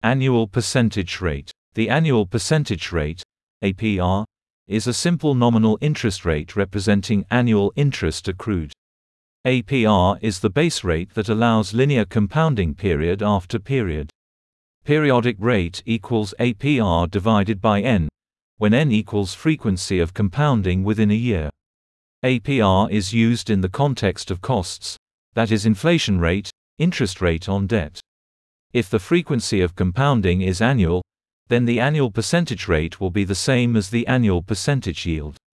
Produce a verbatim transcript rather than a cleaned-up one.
Annual percentage rate. The annual percentage rate, A P R, is a simple nominal interest rate representing annual interest accrued. A P R is the base rate that allows linear compounding period after period. Periodic rate equals A P R divided by n, when n equals frequency of compounding within a year. A P R is used in the context of costs, that is inflation rate, interest rate on debt. If the frequency of compounding is annual, then the annual percentage rate will be the same as the annual percentage yield.